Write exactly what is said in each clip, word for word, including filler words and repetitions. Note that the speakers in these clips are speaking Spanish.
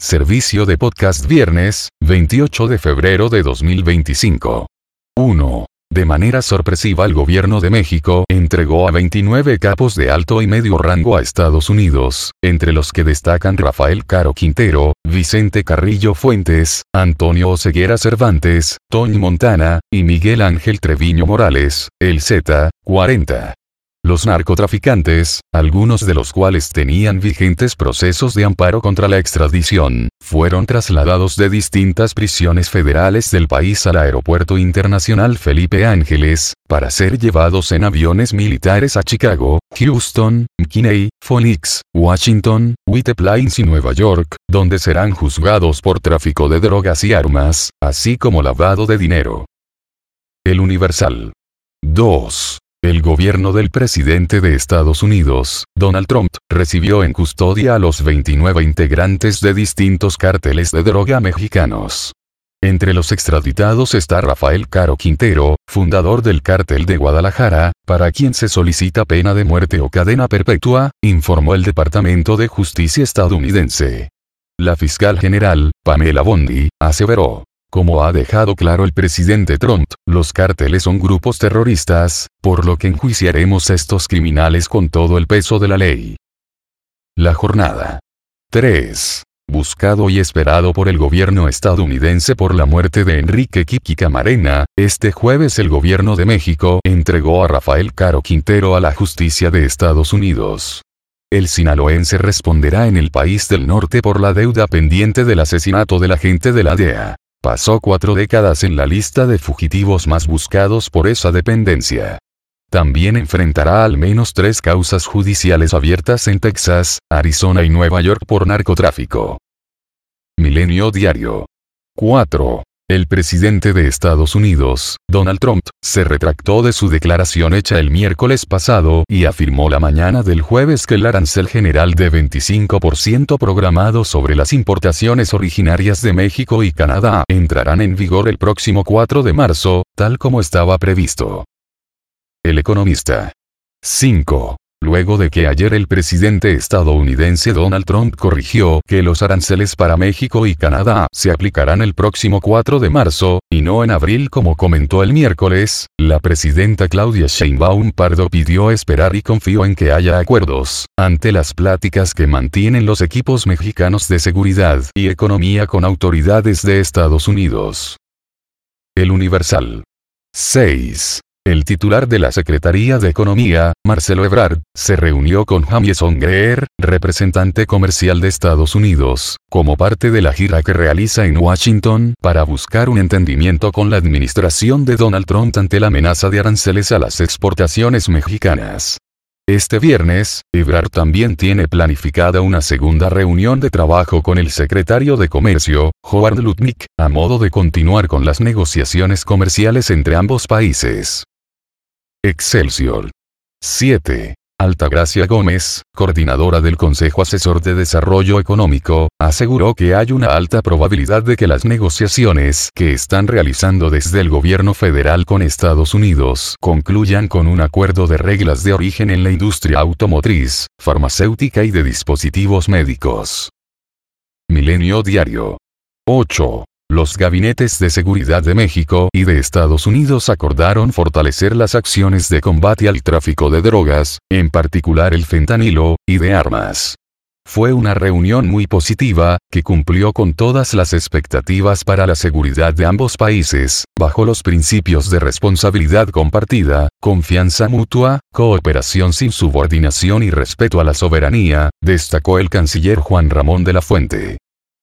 Servicio de podcast viernes, veintiocho de febrero de dos mil veinticinco. uno. De manera sorpresiva el gobierno de México entregó a veintinueve capos de alto y medio rango a Estados Unidos, entre los que destacan Rafael Caro Quintero, Vicente Carrillo Fuentes, Antonio Oseguera Cervantes, Toño Montana, y Miguel Ángel Treviño Morales, el Z cuarenta. Los narcotraficantes, algunos de los cuales tenían vigentes procesos de amparo contra la extradición, fueron trasladados de distintas prisiones federales del país al Aeropuerto Internacional Felipe Ángeles, para ser llevados en aviones militares a Chicago, Houston, McKinney, Phoenix, Washington, White Plains y Nueva York, donde serán juzgados por tráfico de drogas y armas, así como lavado de dinero. El Universal. dos. El gobierno del presidente de Estados Unidos, Donald Trump, recibió en custodia a los veintinueve integrantes de distintos cárteles de droga mexicanos. Entre los extraditados está Rafael Caro Quintero, fundador del cártel de Guadalajara, para quien se solicita pena de muerte o cadena perpetua, informó el Departamento de Justicia estadounidense. La fiscal general, Pamela Bondi, aseveró: como ha dejado claro el presidente Trump, los cárteles son grupos terroristas, por lo que enjuiciaremos a estos criminales con todo el peso de la ley. La jornada. tres. Buscado y esperado por el gobierno estadounidense por la muerte de Enrique Kiki Camarena, este jueves el gobierno de México entregó a Rafael Caro Quintero a la justicia de Estados Unidos. El sinaloense responderá en el país del norte por la deuda pendiente del asesinato del agente de la D E A. Pasó cuatro décadas en la lista de fugitivos más buscados por esa dependencia. También enfrentará al menos tres causas judiciales abiertas en Texas, Arizona y Nueva York por narcotráfico. Milenio Diario. cuatro. El presidente de Estados Unidos, Donald Trump, se retractó de su declaración hecha el miércoles pasado y afirmó la mañana del jueves que el arancel general de veinticinco por ciento programado sobre las importaciones originarias de México y Canadá entrarán en vigor el próximo cuatro de marzo, tal como estaba previsto. El Economista. cinco. Luego de que ayer el presidente estadounidense Donald Trump corrigió que los aranceles para México y Canadá se aplicarán el próximo cuatro de marzo, y no en abril como comentó el miércoles, la presidenta Claudia Sheinbaum Pardo pidió esperar y confió en que haya acuerdos, ante las pláticas que mantienen los equipos mexicanos de seguridad y economía con autoridades de Estados Unidos. El Universal. seis. El titular de la Secretaría de Economía, Marcelo Ebrard, se reunió con Jamieson Greer, representante comercial de Estados Unidos, como parte de la gira que realiza en Washington para buscar un entendimiento con la administración de Donald Trump ante la amenaza de aranceles a las exportaciones mexicanas. Este viernes, Ebrard también tiene planificada una segunda reunión de trabajo con el secretario de Comercio, Howard Lutnick, a modo de continuar con las negociaciones comerciales entre ambos países. Excelsior. siete. Altagracia Gómez, coordinadora del Consejo Asesor de Desarrollo Económico, aseguró que hay una alta probabilidad de que las negociaciones que están realizando desde el gobierno federal con Estados Unidos concluyan con un acuerdo de reglas de origen en la industria automotriz, farmacéutica y de dispositivos médicos. Milenio Diario. ocho. Los gabinetes de seguridad de México y de Estados Unidos acordaron fortalecer las acciones de combate al tráfico de drogas, en particular el fentanilo, y de armas. Fue una reunión muy positiva, que cumplió con todas las expectativas para la seguridad de ambos países, bajo los principios de responsabilidad compartida, confianza mutua, cooperación sin subordinación y respeto a la soberanía, destacó el canciller Juan Ramón de la Fuente.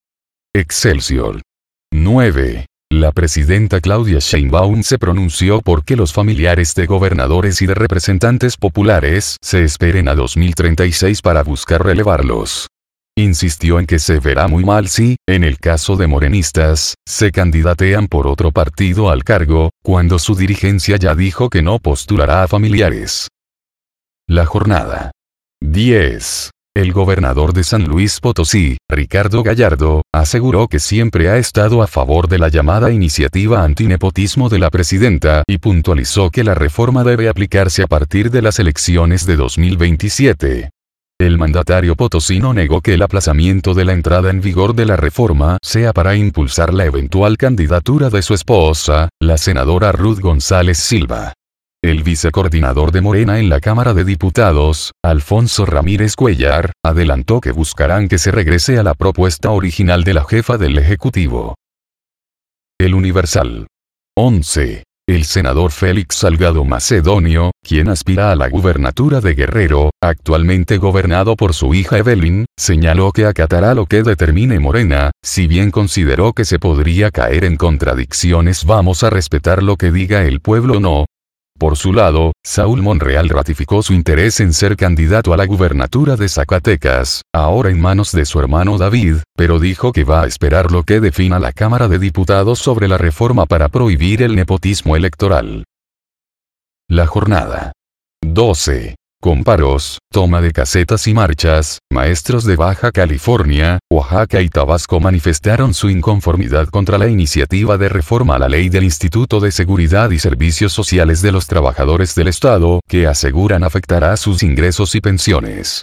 Excelsior. nueve. La presidenta Claudia Sheinbaum se pronunció por que los familiares de gobernadores y de representantes populares se esperen a dos mil treinta y seis para buscar relevarlos. Insistió en que se verá muy mal si, en el caso de morenistas, se candidatean por otro partido al cargo, cuando su dirigencia ya dijo que no postulará a familiares. La jornada. diez. El gobernador de San Luis Potosí, Ricardo Gallardo, aseguró que siempre ha estado a favor de la llamada iniciativa antinepotismo de la presidenta y puntualizó que la reforma debe aplicarse a partir de las elecciones de dos mil veintisiete. El mandatario potosino negó que el aplazamiento de la entrada en vigor de la reforma sea para impulsar la eventual candidatura de su esposa, la senadora Ruth González Silva. El vicecoordinador de Morena en la Cámara de Diputados, Alfonso Ramírez Cuellar, adelantó que buscarán que se regrese a la propuesta original de la jefa del Ejecutivo. El Universal. once. El senador Félix Salgado Macedonio, quien aspira a la gubernatura de Guerrero, actualmente gobernado por su hija Evelyn, señaló que acatará lo que determine Morena, si bien consideró que se podría caer en contradicciones. Vamos a respetar lo que diga el pueblo. No. Por su lado, Saúl Monreal ratificó su interés en ser candidato a la gubernatura de Zacatecas, ahora en manos de su hermano David, pero dijo que va a esperar lo que defina la Cámara de Diputados sobre la reforma para prohibir el nepotismo electoral. La jornada. doce. Con paros, toma de casetas y marchas, maestros de Baja California, Oaxaca y Tabasco manifestaron su inconformidad contra la iniciativa de reforma a la ley del Instituto de Seguridad y Servicios Sociales de los Trabajadores del Estado, que aseguran afectará sus ingresos y pensiones.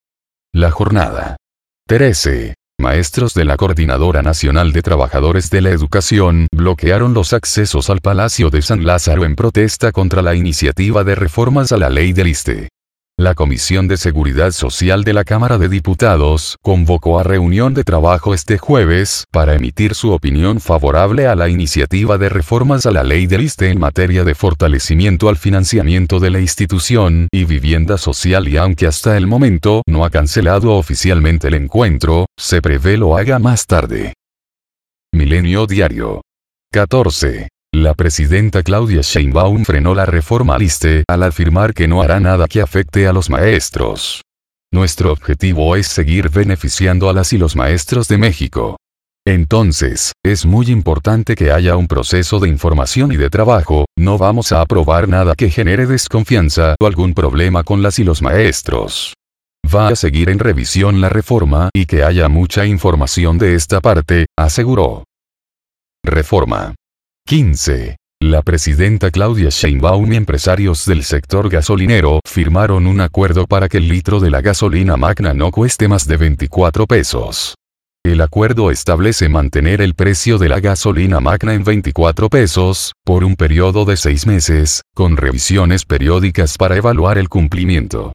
La jornada. trece. Maestros de la Coordinadora Nacional de Trabajadores de la Educación bloquearon los accesos al Palacio de San Lázaro en protesta contra la iniciativa de reformas a la ley del I S S S T E. La Comisión de Seguridad Social de la Cámara de Diputados convocó a reunión de trabajo este jueves para emitir su opinión favorable a la iniciativa de reformas a la ley del I S S S T E en materia de fortalecimiento al financiamiento de la institución y vivienda social, y aunque hasta el momento no ha cancelado oficialmente el encuentro, se prevé lo haga más tarde. Milenio Diario. catorce. La presidenta Claudia Sheinbaum frenó la reforma al I S S S T E al afirmar que no hará nada que afecte a los maestros. Nuestro objetivo es seguir beneficiando a las y los maestros de México. Entonces, es muy importante que haya un proceso de información y de trabajo. No vamos a aprobar nada que genere desconfianza o algún problema con las y los maestros. Va a seguir en revisión la reforma y que haya mucha información de esta parte, aseguró. Reforma. quince. La presidenta Claudia Sheinbaum y empresarios del sector gasolinero firmaron un acuerdo para que el litro de la gasolina magna no cueste más de veinticuatro pesos. El acuerdo establece mantener el precio de la gasolina magna en veinticuatro pesos, por un periodo de seis meses, con revisiones periódicas para evaluar el cumplimiento.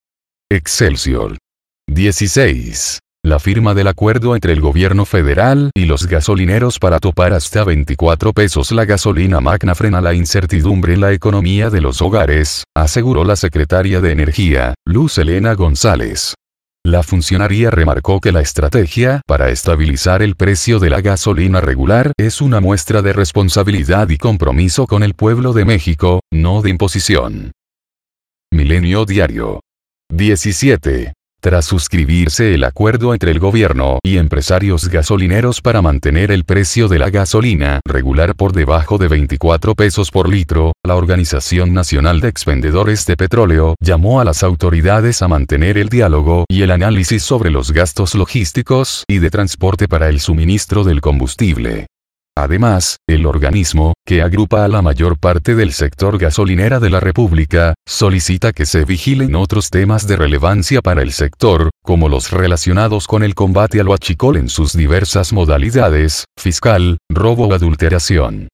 Excelsior. dieciséis. La firma del acuerdo entre el gobierno federal y los gasolineros para topar hasta veinticuatro pesos la gasolina magna frena la incertidumbre en la economía de los hogares, aseguró la secretaria de Energía, Luz Helena González. La funcionaria remarcó que la estrategia para estabilizar el precio de la gasolina regular es una muestra de responsabilidad y compromiso con el pueblo de México, no de imposición. Milenio Diario. diecisiete. Tras suscribirse el acuerdo entre el gobierno y empresarios gasolineros para mantener el precio de la gasolina regular por debajo de veinticuatro pesos por litro, la Organización Nacional de Expendedores de Petróleo llamó a las autoridades a mantener el diálogo y el análisis sobre los gastos logísticos y de transporte para el suministro del combustible. Además, el organismo, que agrupa a la mayor parte del sector gasolinera de la República, solicita que se vigilen otros temas de relevancia para el sector, como los relacionados con el combate al huachicol en sus diversas modalidades, fiscal, robo o adulteración.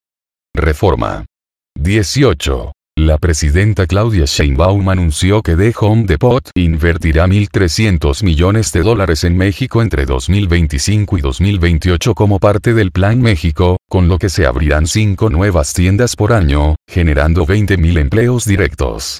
Reforma. dieciocho. La presidenta Claudia Sheinbaum anunció que The Home Depot invertirá mil trescientos millones de dólares en México entre dos mil veinticinco y dos mil veintiocho como parte del Plan México, con lo que se abrirán cinco nuevas tiendas por año, generando veinte mil empleos directos.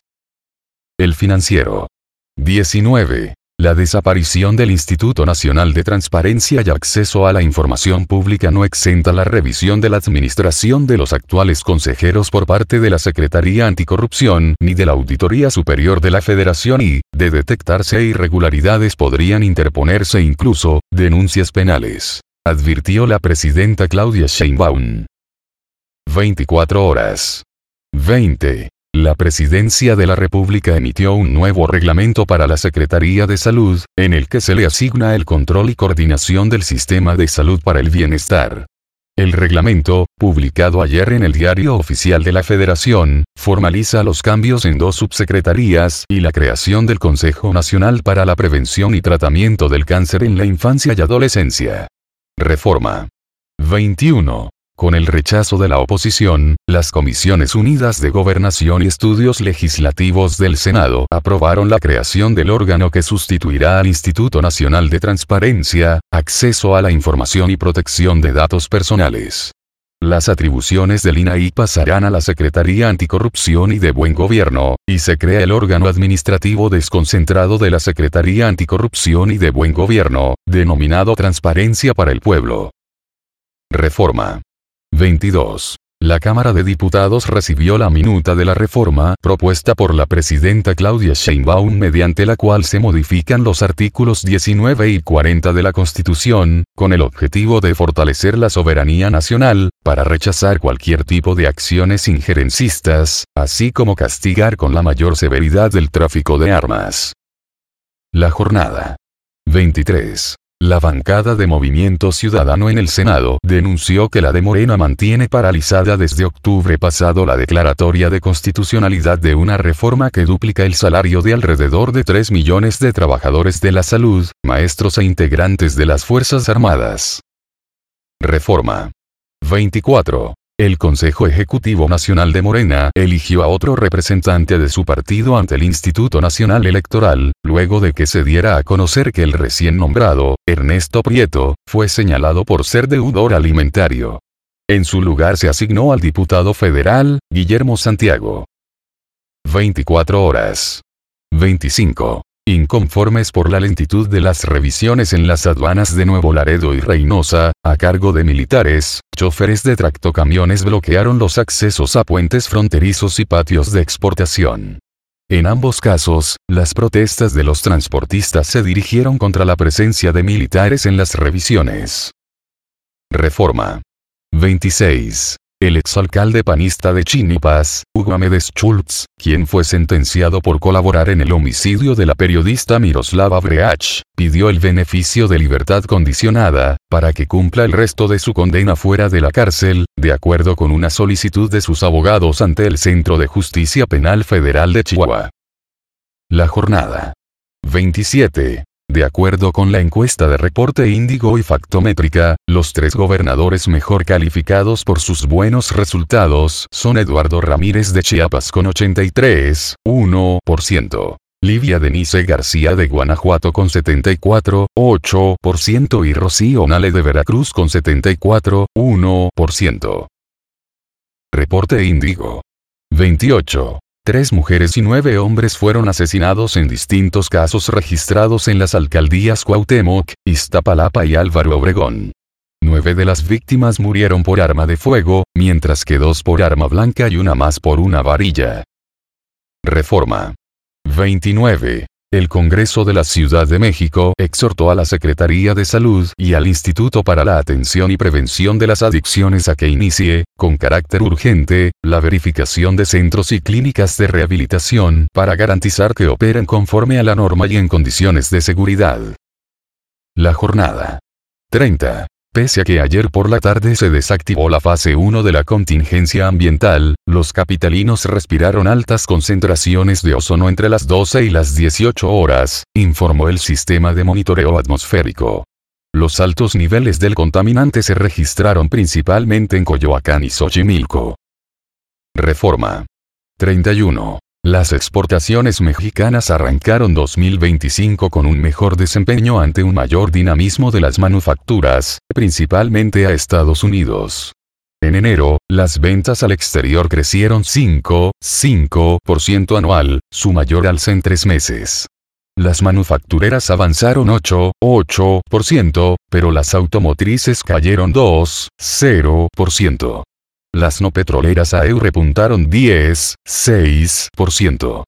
El Financiero. diecinueve. La desaparición del Instituto Nacional de Transparencia y Acceso a la Información Pública no exenta la revisión de la administración de los actuales consejeros por parte de la Secretaría Anticorrupción ni de la Auditoría Superior de la Federación y, de detectarse irregularidades, podrían interponerse incluso denuncias penales, advirtió la presidenta Claudia Sheinbaum. veinticuatro horas. veinte. La Presidencia de la República emitió un nuevo reglamento para la Secretaría de Salud, en el que se le asigna el control y coordinación del sistema de salud para el bienestar. El reglamento, publicado ayer en el Diario Oficial de la Federación, formaliza los cambios en dos subsecretarías y la creación del Consejo Nacional para la Prevención y Tratamiento del Cáncer en la Infancia y Adolescencia. Reforma. veintiuno. Con el rechazo de la oposición, las Comisiones Unidas de Gobernación y Estudios Legislativos del Senado aprobaron la creación del órgano que sustituirá al Instituto Nacional de Transparencia, Acceso a la Información y Protección de Datos Personales. Las atribuciones del I N A I pasarán a la Secretaría Anticorrupción y de Buen Gobierno, y se crea el órgano administrativo desconcentrado de la Secretaría Anticorrupción y de Buen Gobierno, denominado Transparencia para el Pueblo. Reforma. veintidós. La Cámara de Diputados recibió la minuta de la reforma propuesta por la presidenta Claudia Sheinbaum, mediante la cual se modifican los artículos diecinueve y cuarenta de la Constitución, con el objetivo de fortalecer la soberanía nacional, para rechazar cualquier tipo de acciones injerencistas, así como castigar con la mayor severidad el tráfico de armas. La jornada. veintitrés. La bancada de Movimiento Ciudadano en el Senado denunció que la de Morena mantiene paralizada desde octubre pasado la declaratoria de constitucionalidad de una reforma que duplica el salario de alrededor de tres millones de trabajadores de la salud, maestros e integrantes de las Fuerzas Armadas. Reforma. veinticuatro. El Consejo Ejecutivo Nacional de Morena eligió a otro representante de su partido ante el Instituto Nacional Electoral, luego de que se diera a conocer que el recién nombrado, Ernesto Prieto, fue señalado por ser deudor alimentario. En su lugar se asignó al diputado federal, Guillermo Santiago. veinticuatro horas. veinticinco. Inconformes por la lentitud de las revisiones en las aduanas de Nuevo Laredo y Reynosa, a cargo de militares, choferes de tractocamiones bloquearon los accesos a puentes fronterizos y patios de exportación. En ambos casos, las protestas de los transportistas se dirigieron contra la presencia de militares en las revisiones. Reforma. veintiséis. El exalcalde panista de Chinipas, Hugo Amédez Schultz, quien fue sentenciado por colaborar en el homicidio de la periodista Miroslava Breach, pidió el beneficio de libertad condicionada, para que cumpla el resto de su condena fuera de la cárcel, de acuerdo con una solicitud de sus abogados ante el Centro de Justicia Penal Federal de Chihuahua. La jornada. veintisiete. De acuerdo con la encuesta de Reporte Índigo y Factométrica, los tres gobernadores mejor calificados por sus buenos resultados son Eduardo Ramírez de Chiapas con ochenta y tres punto uno por ciento, Livia Denise García de Guanajuato con setenta y cuatro punto ocho por ciento y Rocío Nale de Veracruz con setenta y cuatro punto uno por ciento. Reporte Índigo. veintiocho. Tres mujeres y nueve hombres fueron asesinados en distintos casos registrados en las alcaldías Cuauhtémoc, Iztapalapa y Álvaro Obregón. Nueve de las víctimas murieron por arma de fuego, mientras que dos por arma blanca y una más por una varilla. Reforma. veintinueve. El Congreso de la Ciudad de México exhortó a la Secretaría de Salud y al Instituto para la Atención y Prevención de las Adicciones a que inicie, con carácter urgente, la verificación de centros y clínicas de rehabilitación para garantizar que operen conforme a la norma y en condiciones de seguridad. La jornada. treinta. Pese a que ayer por la tarde se desactivó la fase uno de la contingencia ambiental, los capitalinos respiraron altas concentraciones de ozono entre las doce y las dieciocho horas, informó el sistema de monitoreo atmosférico. Los altos niveles del contaminante se registraron principalmente en Coyoacán y Xochimilco. Reforma. treinta y uno. Las exportaciones mexicanas arrancaron dos mil veinticinco con un mejor desempeño ante un mayor dinamismo de las manufacturas, principalmente a Estados Unidos. En enero, las ventas al exterior crecieron cinco punto cinco por ciento anual, su mayor alza en tres meses. Las manufactureras avanzaron ocho punto ocho por ciento, pero las automotrices cayeron dos punto cero por ciento. Las no petroleras A E U repuntaron diez punto seis por ciento.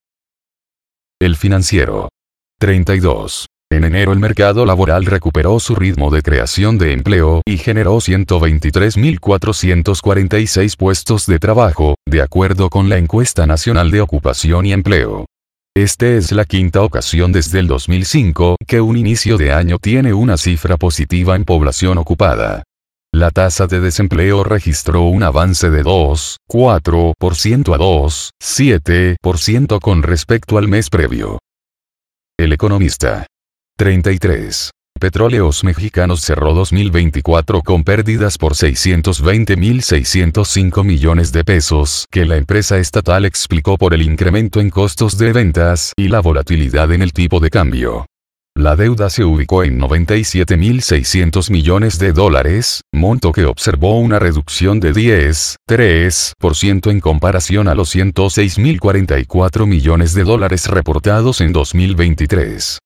El financiero. treinta y dos. En enero el mercado laboral recuperó su ritmo de creación de empleo y generó ciento veintitrés mil cuatrocientos cuarenta y seis puestos de trabajo, de acuerdo con la Encuesta Nacional de Ocupación y Empleo. Este es la quinta ocasión desde el dos mil cinco que un inicio de año tiene una cifra positiva en población ocupada. La tasa de desempleo registró un avance de dos punto cuatro por ciento a dos punto siete por ciento con respecto al mes previo. El Economista. treinta y tres. Petróleos Mexicanos cerró dos mil veinticuatro con pérdidas por seiscientos veinte mil seiscientos cinco millones de pesos que la empresa estatal explicó por el incremento en costos de ventas y la volatilidad en el tipo de cambio. La deuda se ubicó en noventa y siete mil seiscientos millones de dólares, monto que observó una reducción de diez punto tres por ciento en comparación a los ciento seis mil cuarenta y cuatro millones de dólares reportados en dos mil veintitrés.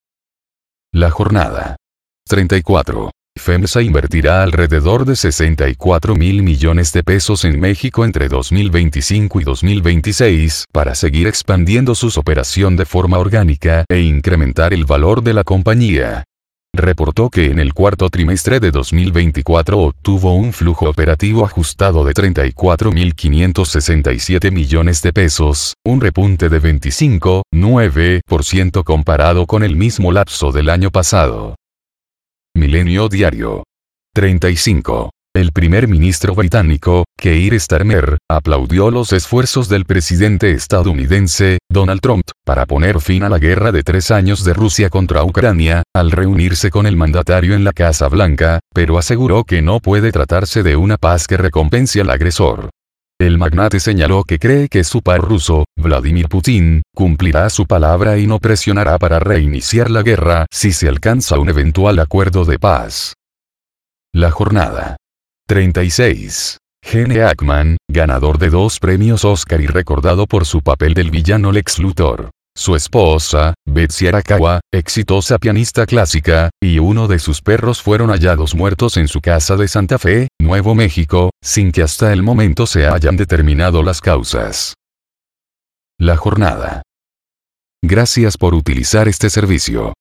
La jornada. treinta y cuatro. FEMSA invertirá alrededor de sesenta y cuatro mil millones de pesos en México entre dos mil veinticinco y dos mil veintiséis para seguir expandiendo su operación de forma orgánica e incrementar el valor de la compañía. Reportó que en el cuarto trimestre de dos mil veinticuatro obtuvo un flujo operativo ajustado de treinta y cuatro mil quinientos sesenta y siete millones de pesos, un repunte de veinticinco punto nueve por ciento comparado con el mismo lapso del año pasado. Milenio Diario. treinta y cinco. El primer ministro británico, Keir Starmer, aplaudió los esfuerzos del presidente estadounidense, Donald Trump, para poner fin a la guerra de tres años de Rusia contra Ucrania, al reunirse con el mandatario en la Casa Blanca, pero aseguró que no puede tratarse de una paz que recompense al agresor. El magnate señaló que cree que su par ruso, Vladimir Putin, cumplirá su palabra y no presionará para reiniciar la guerra si se alcanza un eventual acuerdo de paz. La jornada. treinta y seis. Gene Hackman, ganador de dos premios Oscar y recordado por su papel del villano Lex Luthor. Su esposa, Betsy Arakawa, exitosa pianista clásica, y uno de sus perros fueron hallados muertos en su casa de Santa Fe, Nuevo México, sin que hasta el momento se hayan determinado las causas. La jornada. Gracias por utilizar este servicio.